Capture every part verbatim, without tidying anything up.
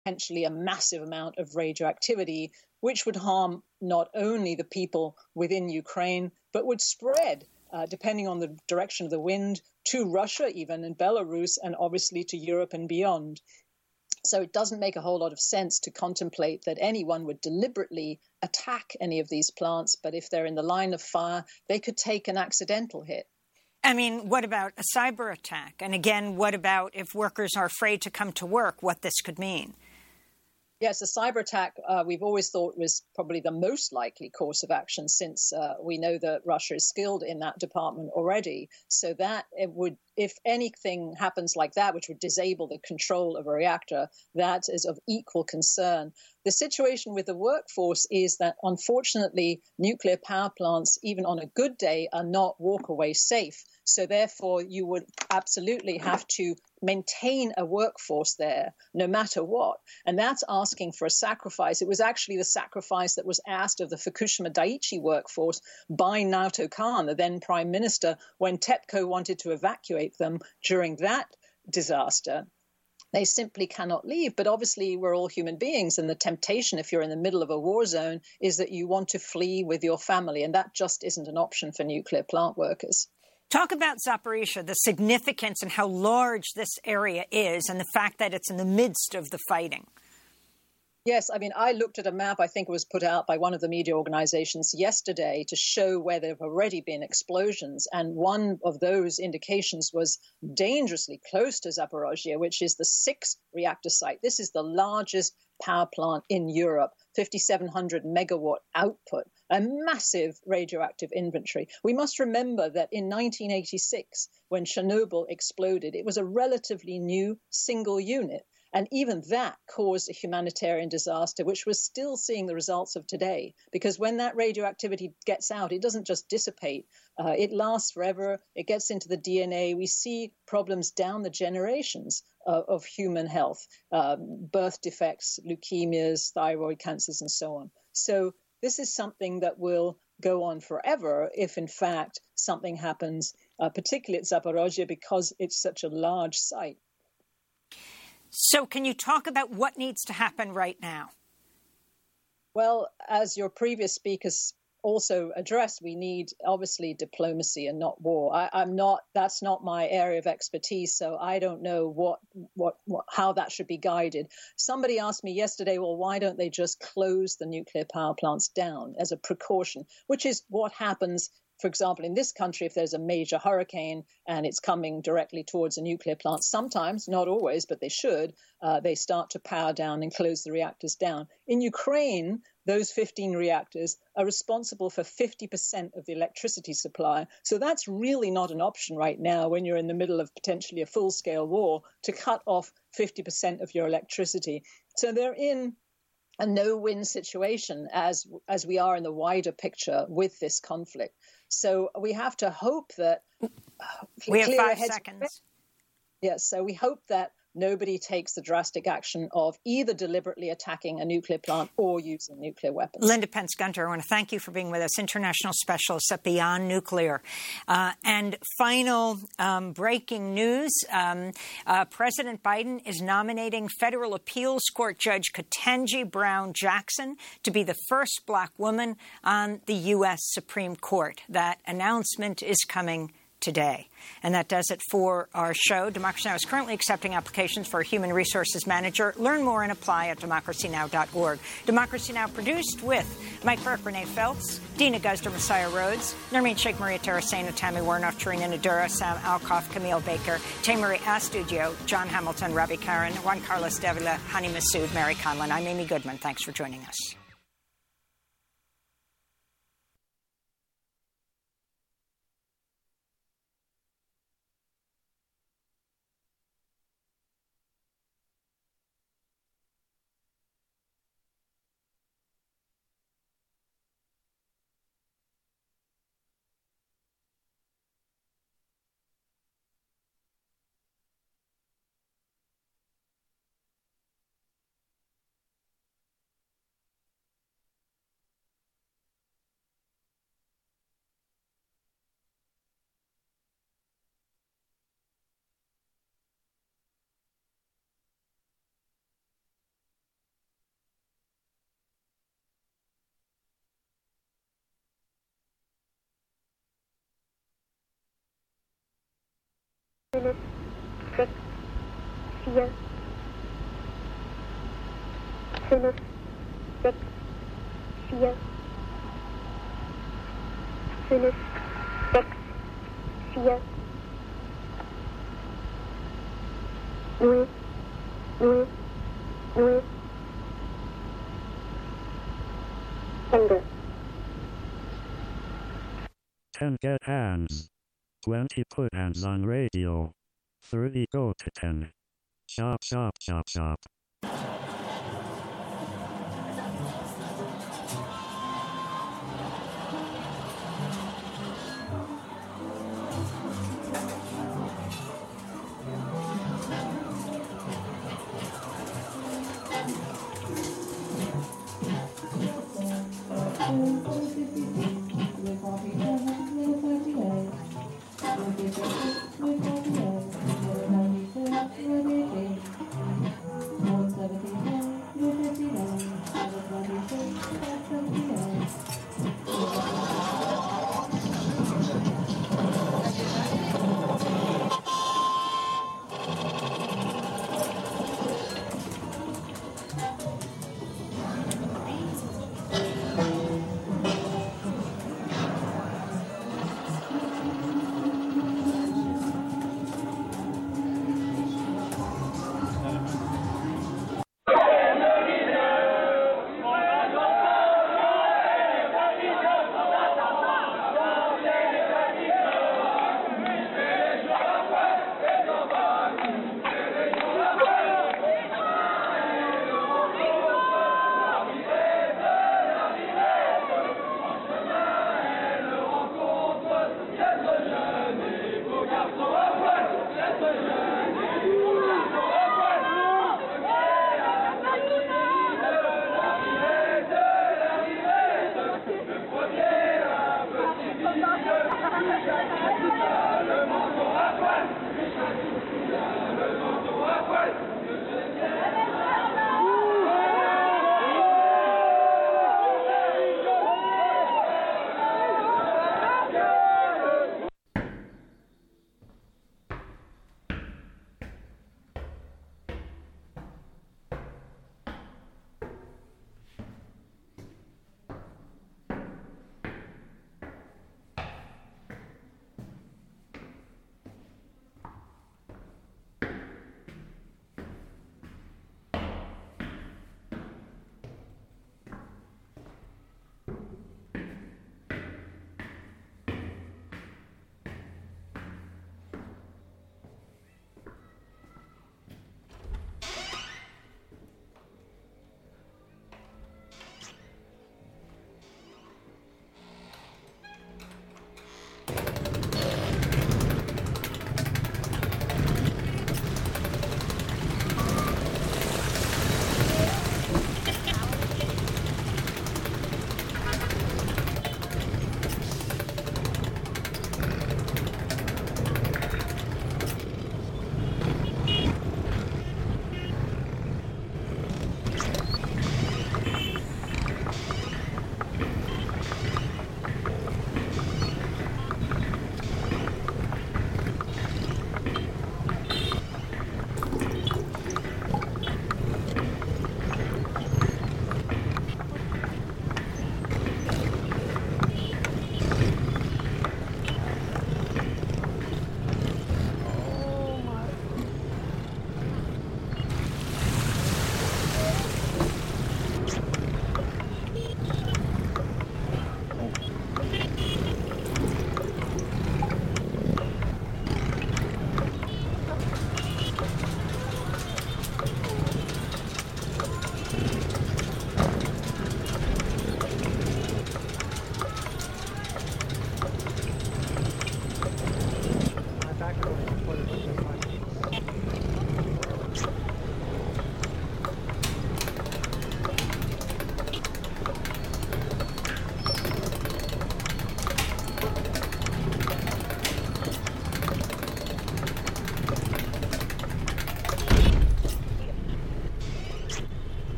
potentially a massive amount of radioactivity, which would harm not only the people within Ukraine, but would spread, uh, depending on the direction of the wind, to Russia even, and Belarus, and obviously to Europe and beyond. So it doesn't make a whole lot of sense to contemplate that anyone would deliberately attack any of these plants, but if they're in the line of fire, they could take an accidental hit. I mean, what about a cyber attack? And again, what about if workers are afraid to come to work, what this could mean? Yes, a cyber attack, uh, we've always thought was probably the most likely course of action, since uh, we know that Russia is skilled in that department already. So that it would, if anything happens like that, which would disable the control of a reactor, that is of equal concern. The situation with the workforce is that, unfortunately, nuclear power plants, even on a good day, are not walk-away safe. So therefore, you would absolutely have to maintain a workforce there, no matter what. And that's asking for a sacrifice. It was actually the sacrifice that was asked of the Fukushima Daiichi workforce by Naoto Kan, the then prime minister, when TEPCO wanted to evacuate them during that disaster. They simply cannot leave. But obviously, we're all human beings. And the temptation, if you're in the middle of a war zone, is that you want to flee with your family. And that just isn't an option for nuclear plant workers. Talk about Zaporizhzhia, the significance and how large this area is, and the fact that it's in the midst of the fighting. Yes, I mean, I looked at a map, I think it was put out by one of the media organizations yesterday, to show where there have already been explosions. And one of those indications was dangerously close to Zaporizhzhia, which is the sixth reactor site. This is the largest power plant in Europe, fifty-seven hundred megawatt output, a massive radioactive inventory. We must remember that in nineteen eighty-six, when Chernobyl exploded, it was a relatively new single unit. And even that caused a humanitarian disaster, which we're still seeing the results of today. Because when that radioactivity gets out, it doesn't just dissipate. Uh, it lasts forever. It gets into the D N A. We see problems down the generations uh, of human health, um, birth defects, leukemias, thyroid cancers, and so on. So this is something that will go on forever if, in fact, something happens, uh, particularly at Zaporizhzhia, because it's such a large site. So can you talk about what needs to happen right now? Well, as your previous speakers also addressed, we need, obviously, diplomacy and not war. I, I'm not, that's not my area of expertise, so I don't know what, what, what, how that should be guided. Somebody asked me yesterday, well, why don't they just close the nuclear power plants down as a precaution, which is what happens. For example, in this country, if there's a major hurricane and it's coming directly towards a nuclear plant, sometimes, not always, but they should, uh, they start to power down and close the reactors down. In Ukraine, those fifteen reactors are responsible for fifty percent of the electricity supply. So that's really not an option right now when you're in the middle of potentially a full-scale war to cut off fifty percent of your electricity. So they're in a no-win situation as as we are in the wider picture with this conflict. So we have to hope that uh, we have five seconds. Yes, so we hope that nobody takes the drastic action of either deliberately attacking a nuclear plant or using nuclear weapons. Linda Pence-Gunter, I want to thank you for being with us, international specialist at Beyond Nuclear. Uh, and final um, breaking news, um, uh, President Biden is nominating federal appeals court judge Ketanji Brown Jackson to be the first black woman on the U S Supreme Court. That announcement is coming today. And that does it for our show. Democracy Now! Is currently accepting applications for a human resources manager. Learn more and apply at democracy now dot org. Democracy Now! Produced with Mike Burke, Renee Feltz, Dina Guzder, Messiah Rhodes, Nermeen Sheikh, Maria Terracena, Tammy Warnoff, Tarina Nadura, Sam Alcoff, Camille Baker, Tamery Astudio, John Hamilton, Ravi Karan, Juan Carlos Davila, Hani Massoud, Mary Conlon. I'm Amy Goodman. Thanks for joining us. fünf, sechs, vier, fünf, sechs, vier, fünf, sechs, vier, null, null, null, Ende. ten get hands. twenty put hands on radio. thirty go to ten. Chop, chop, chop, chop. Thank you.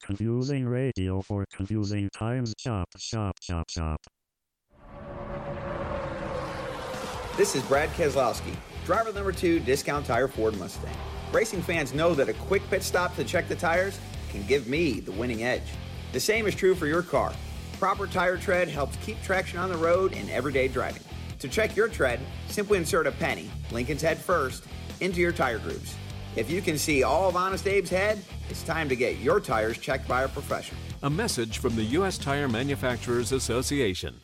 Confusing radio for confusing times. Shop, shop, shop, shop. This is Brad Keselowski, driver number two, Discount Tire Ford Mustang. Racing fans know that a quick pit stop to check the tires can give me the winning edge. The same is true for your car. Proper tire tread helps keep traction on the road in everyday driving. To check your tread, simply insert a penny, Lincoln's head first, into your tire grooves. If you can see all of Honest Abe's head, it's time to get your tires checked by a professional. A message from the U S Tire Manufacturers Association.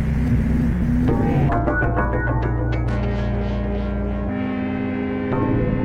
Thank you.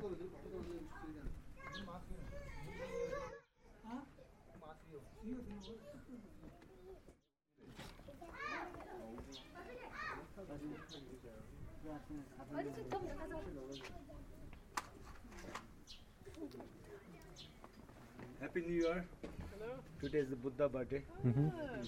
Happy New Year. Hello. Today is the Buddha birthday. Mm-hmm.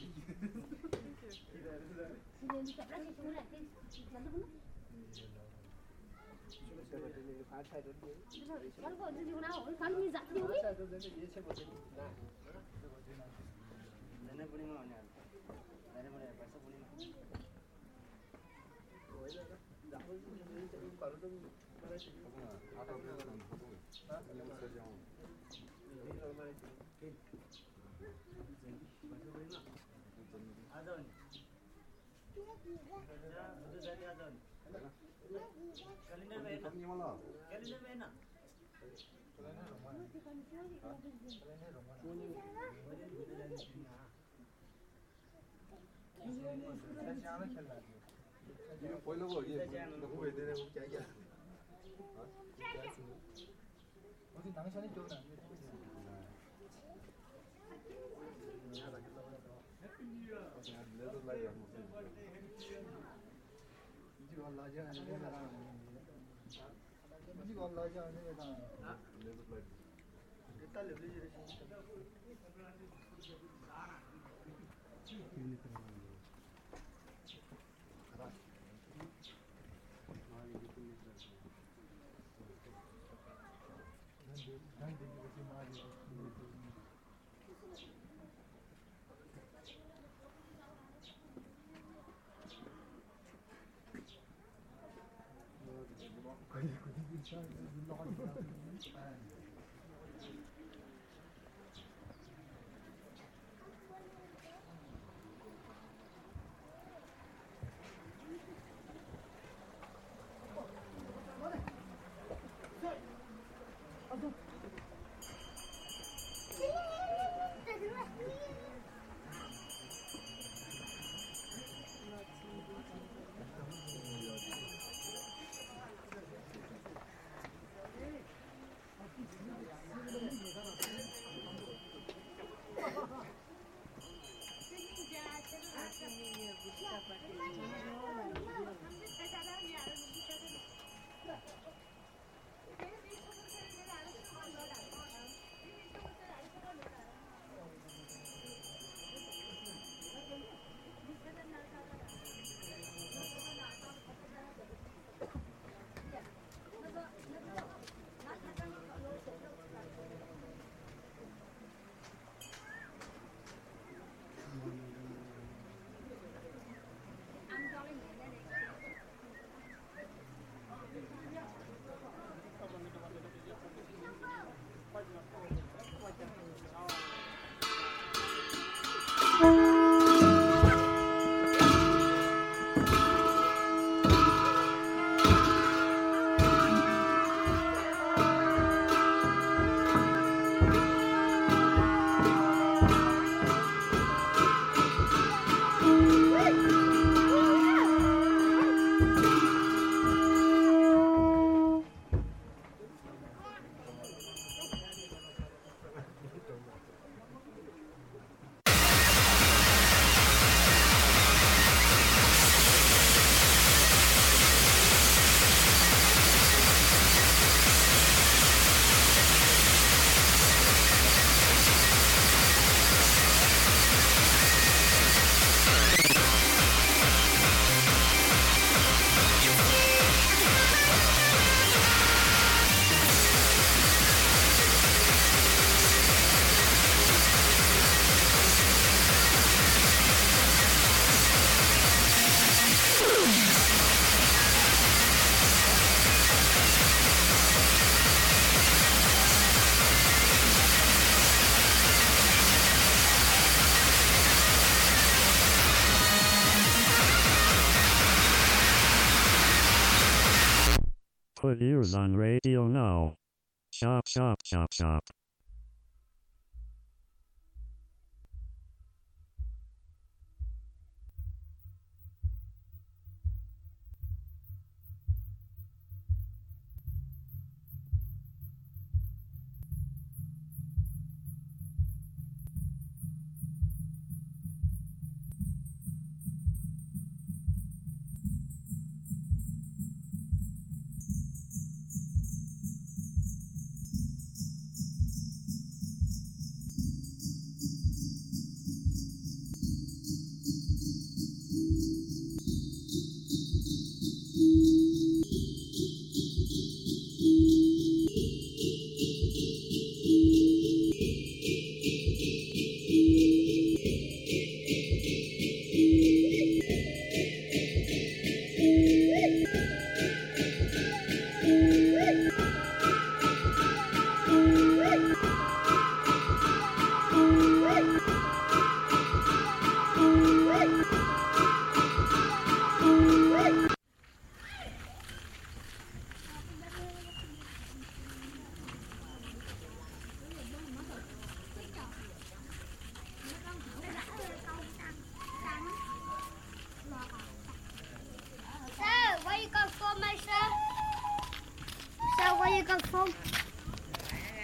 Put ears on radio now. Chop, chop, chop, chop.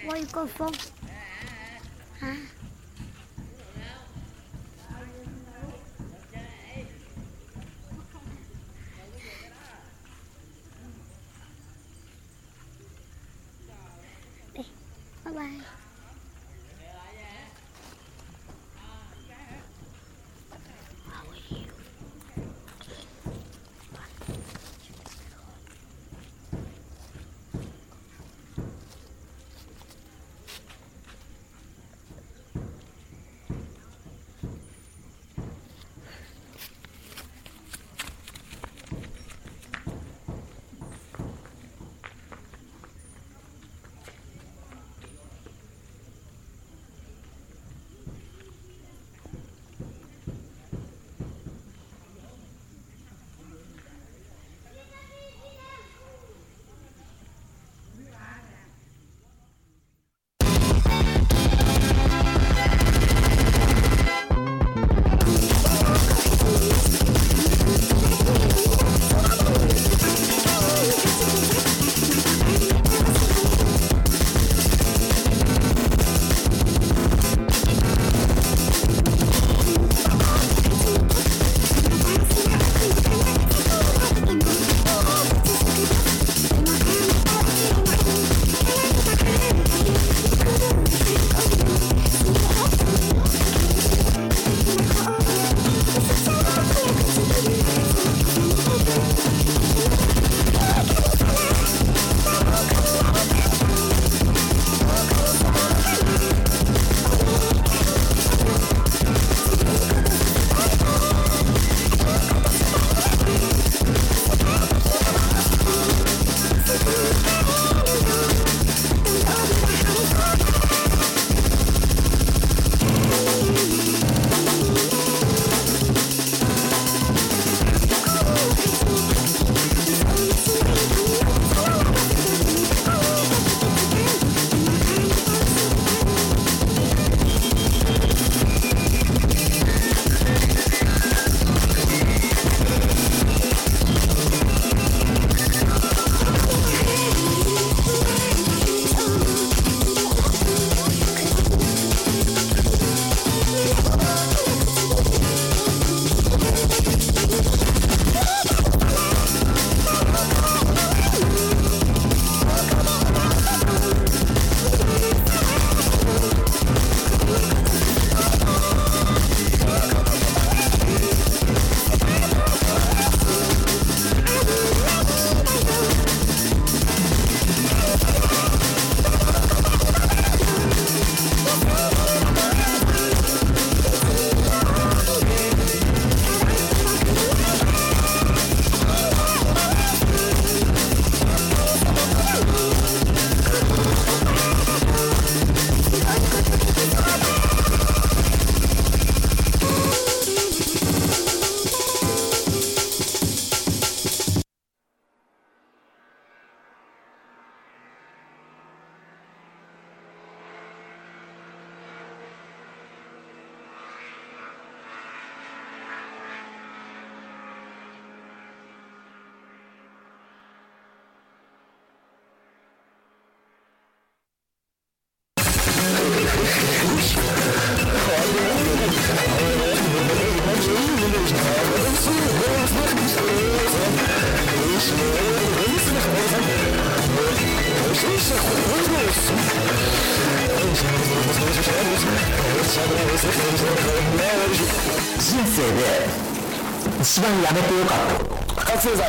microphone. Hả? Đi, bye bye. 人生で一番やめてよかった覚醒剤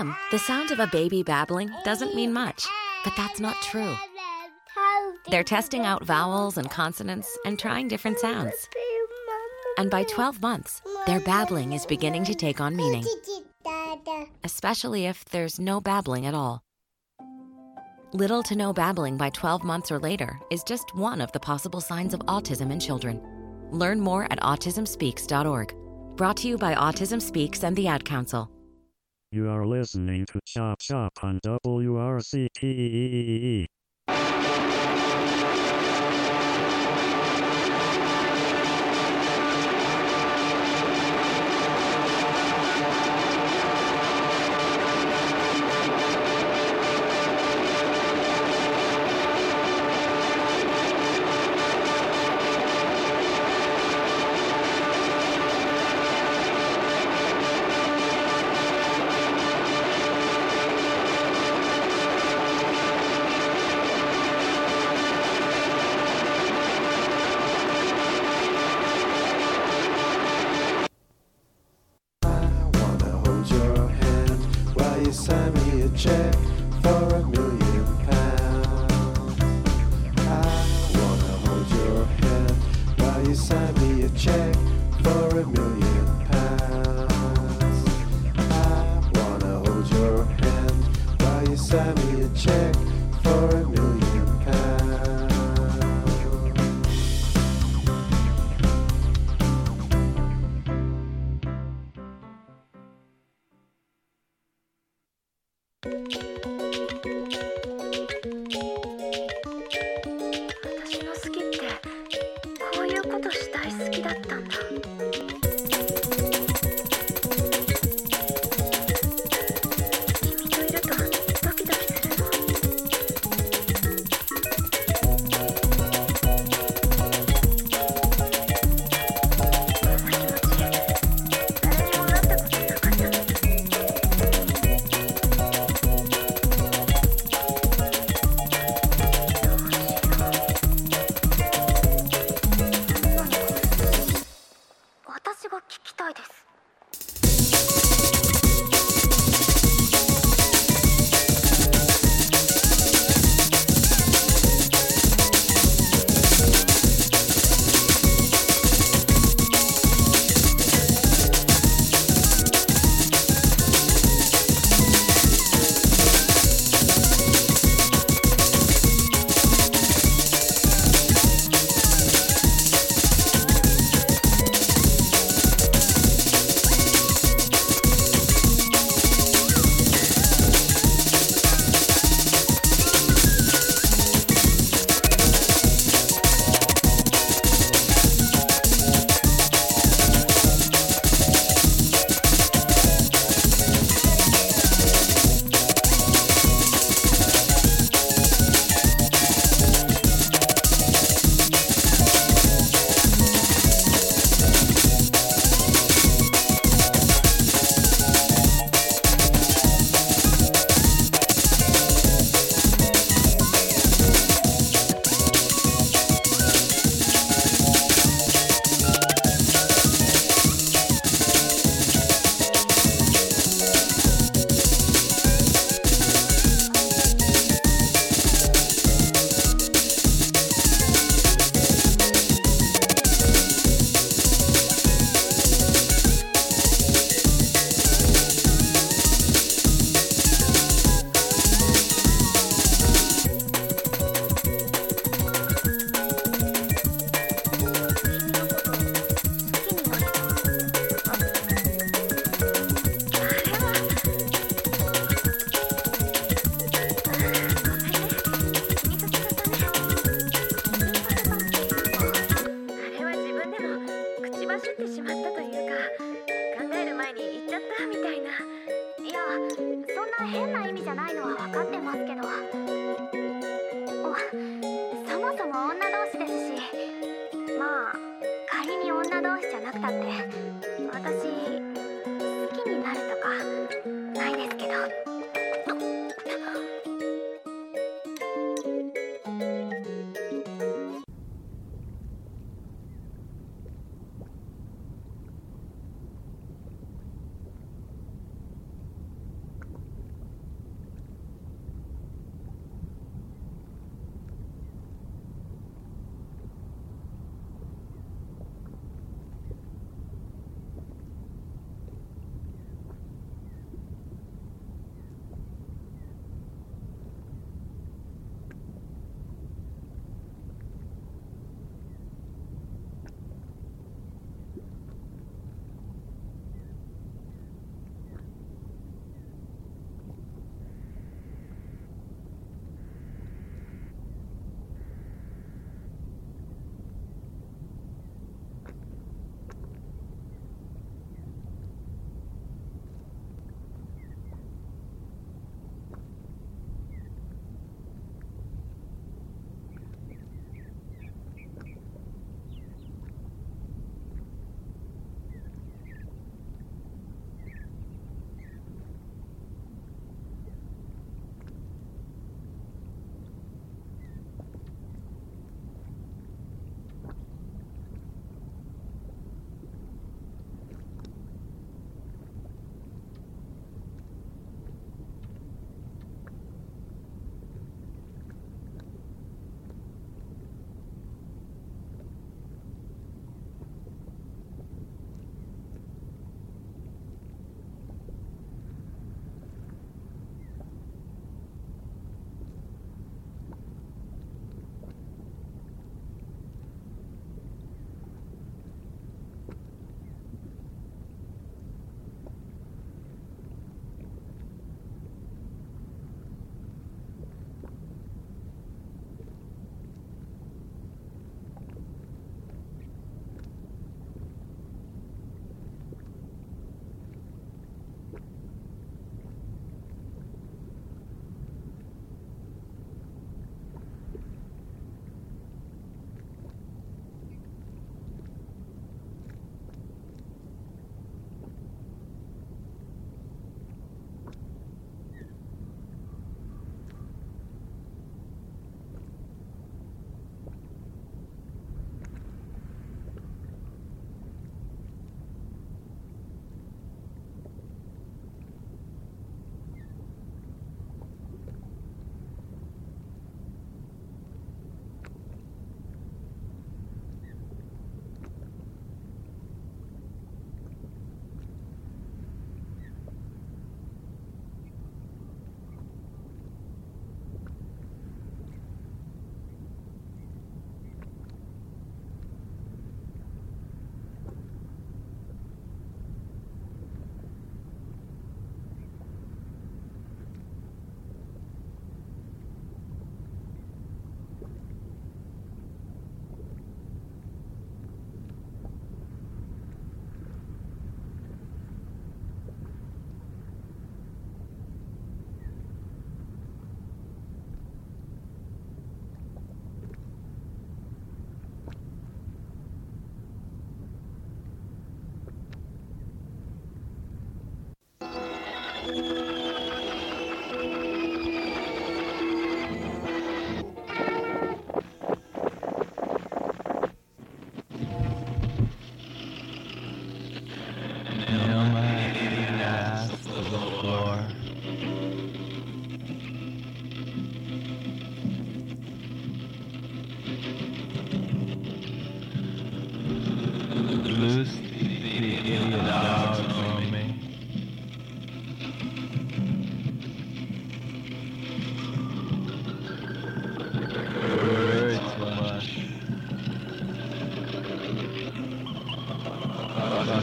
some, the sound of a baby babbling doesn't mean much, but that's not true. They're testing out vowels and consonants and trying different sounds. And by twelve months, their babbling is beginning to take on meaning, especially if there's no babbling at all. Little to no babbling by twelve months or later is just one of the possible signs of autism in children. Learn more at autism speaks dot org. Brought to you by Autism Speaks and the Ad Council. You are listening to Chop Chop on W R C T E E.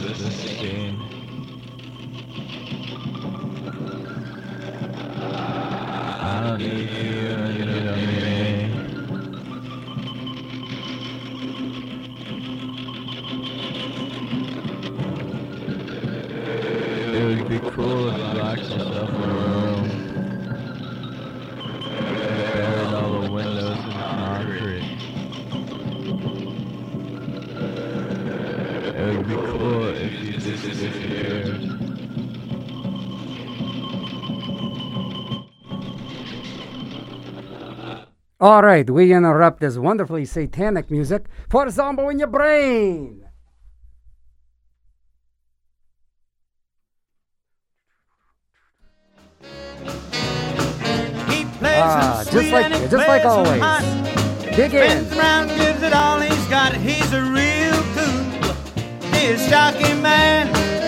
this again. I don't need you, you don't need me. It would be cool if you locked yourself in a room, buried all the windows in concrete. It would be cool if you just disappeared. All right, we interrupt this wonderfully satanic music for Zombo in Your Brain. Ah, just like just like always. Dig in. Spins around, gives it all he's got. He's a real cool, he's jockey man.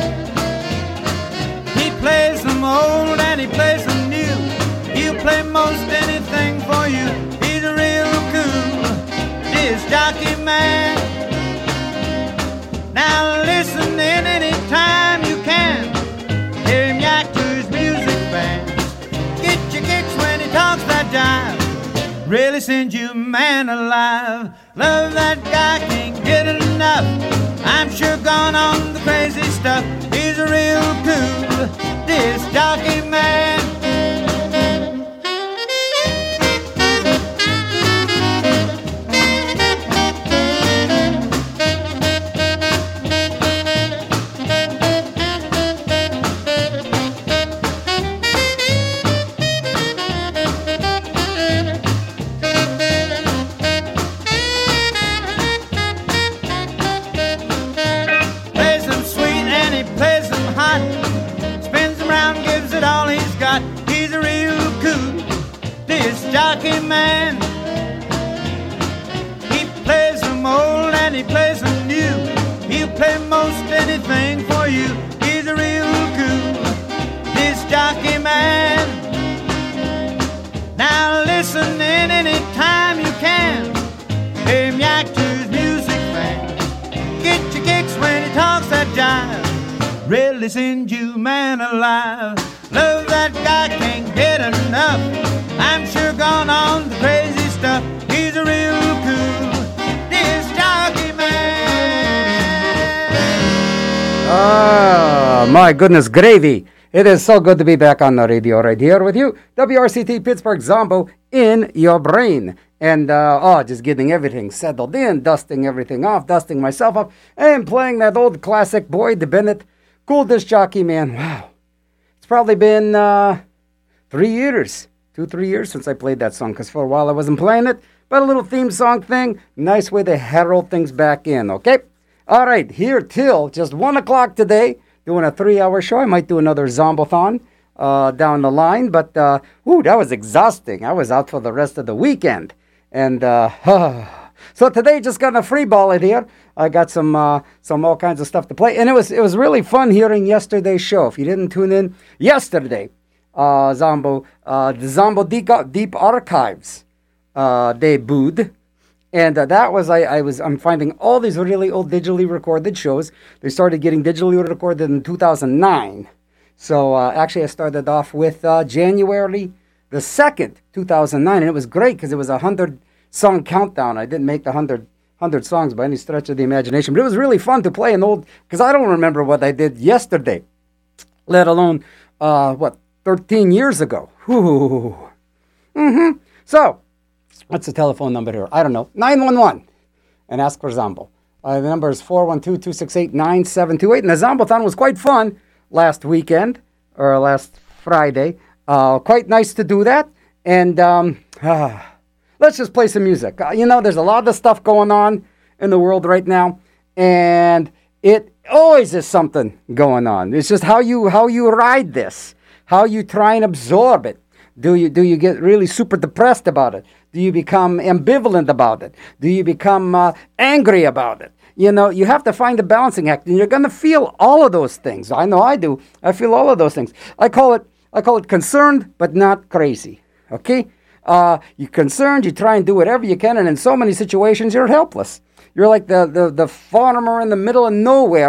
He plays them old and he plays them new. He'll play most anything for you. He's a real cool, he's jockey man. Now listen in any time you can. Hear him yak to his music band. Get your kicks when he talks that jive. Really sends you man alive. Love that guy, can't get enough. I'm sure gone on the crazy stuff. He's a real cool disc jockey man. Jockey man, he plays them old and he plays them new. He'll play most anything for you. He's a real cool disc jockey man. Now listen in any time you can. Hear him yak to his music fan. Get your kicks when he talks that jive. Really sends you man alive. Love that guy, can't get enough. I'm sure gone on the crazy stuff. He's a real cool disc jockey man. Ah, my goodness, gravy. It is so good to be back on the radio right here with you. W R C T Pittsburgh Zombo in your brain. And, uh, oh, just getting everything settled in, dusting everything off, dusting myself off, and playing that old classic Boyd Bennett, Cool Disc Jockey Man. Wow. It's probably been uh, three years. Two, three years since I played that song, because for a while I wasn't playing it. But a little theme song thing, nice way to herald things back in, okay? All right, here till just one o'clock today, doing a three-hour show. I might do another Zombothon uh, down the line, but, uh, ooh, that was exhausting. I was out for the rest of the weekend. And, uh, so today, just gonna freeball it here. I got some uh, some all kinds of stuff to play. And it was, it was really fun hearing yesterday's show. If you didn't tune in yesterday, Uh, Zombo, uh, the Zombo Deep, Deep Archives uh, debuted, and uh, that was I, I was I'm finding all these really old digitally recorded shows. They started getting digitally recorded in two thousand nine. So uh, actually, I started off with uh, January the second, two thousand nine, and it was great because it was a hundred song countdown. I didn't make the hundred hundred songs by any stretch of the imagination, but it was really fun to play an old because I don't remember what I did yesterday, let alone uh, what. thirteen years ago. Whew. Mm-hmm. So, what's the telephone number here? I don't know. nine one one. And ask for Zombo. Uh, the number is four one two, two six eight, nine seven two eight. And the Zombothon was quite fun last weekend, or last Friday. Uh, quite nice to do that. And um, uh, let's just play some music. Uh, you know, there's a lot of stuff going on in the world right now. And it always is something going on. It's just how you how you ride this. How you try and absorb it. Do you do you get really super depressed about it? Do you become ambivalent about it? Do you become uh, angry about it? You know, you have to find a balancing act, and you're going to feel all of those things. I know I do. I feel all of those things. I call it I call it concerned, but not crazy. Okay? Uh, you're concerned. You try and do whatever you can, and in so many situations, you're helpless. You're like the the, the farmer in the middle of nowhere.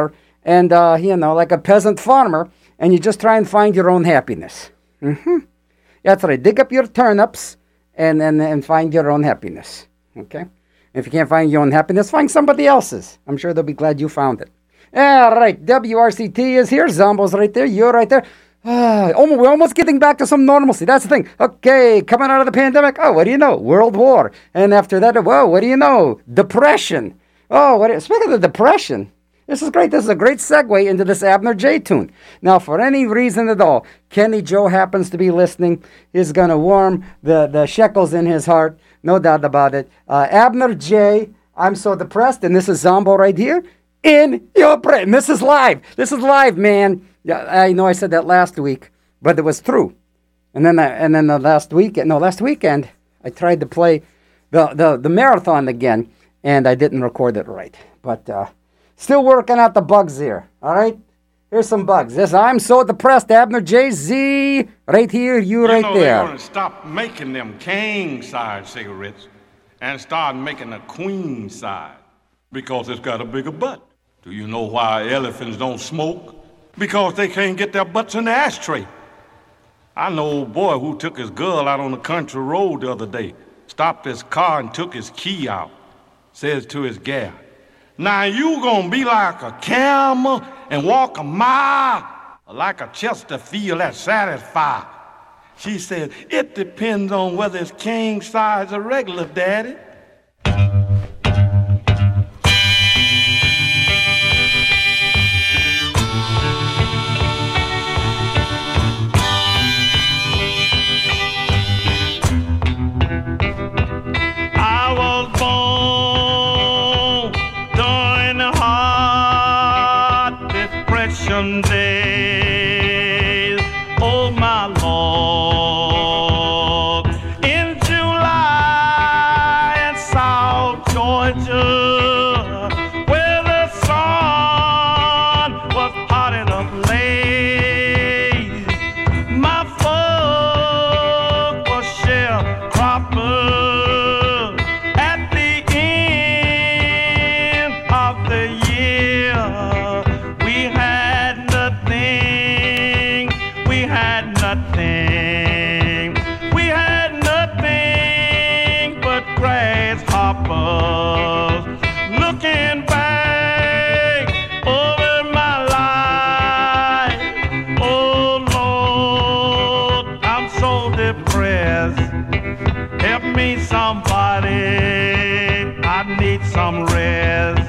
and, uh, you know, like a peasant farmer, and you just try and find your own happiness. Mm-hmm. That's right. Dig up your turnips and, and, and find your own happiness. Okay? If you can't find your own happiness, find somebody else's. I'm sure they'll be glad you found it. All right. W R C T is here. Zombo's right there. You're right there. Ah, oh, we're almost getting back to some normalcy. That's the thing. Okay, coming out of the pandemic. Oh, what do you know? World War. And after that, whoa, what do you know? Depression. Oh, what? Speaking of depression, this is great. This is a great segue into this Abner J tune. Now, for any reason at all, Kenny Joe happens to be listening. He's going to warm the, the shekels in his heart. No doubt about it. Uh, Abner J, I'm so depressed. And this is Zombo right here in your brain. This is live. This is live, man. Yeah, I know I said that last week, but it was true. And then, I, and then the last weekend, no, last weekend, I tried to play the, the, the marathon again, and I didn't record it right. But uh, still working out the bugs here, all right? Here's some bugs. This I'm so depressed, Abner J Z, right here, you, you right know, there. They're going to stop making them king-size cigarettes and start making a queen-size because it's got a bigger butt. Do you know why elephants don't smoke? Because they can't get their butts in the ashtray. I know an old boy who took his girl out on the country road the other day, stopped his car and took his key out, says to his gal, now you gonna be like a camel and walk a mile, or like a Chesterfield that's satisfied. She said, it depends on whether it's king size or regular, Daddy. Days, oh my Lord, in July in South Georgia, where the sun was hot and ablaze, my folk was sharecroppers at the end of the year. We had nothing. We had nothing but grasshoppers. Looking back over my life, oh Lord, I'm so depressed. Help me somebody, I need some rest.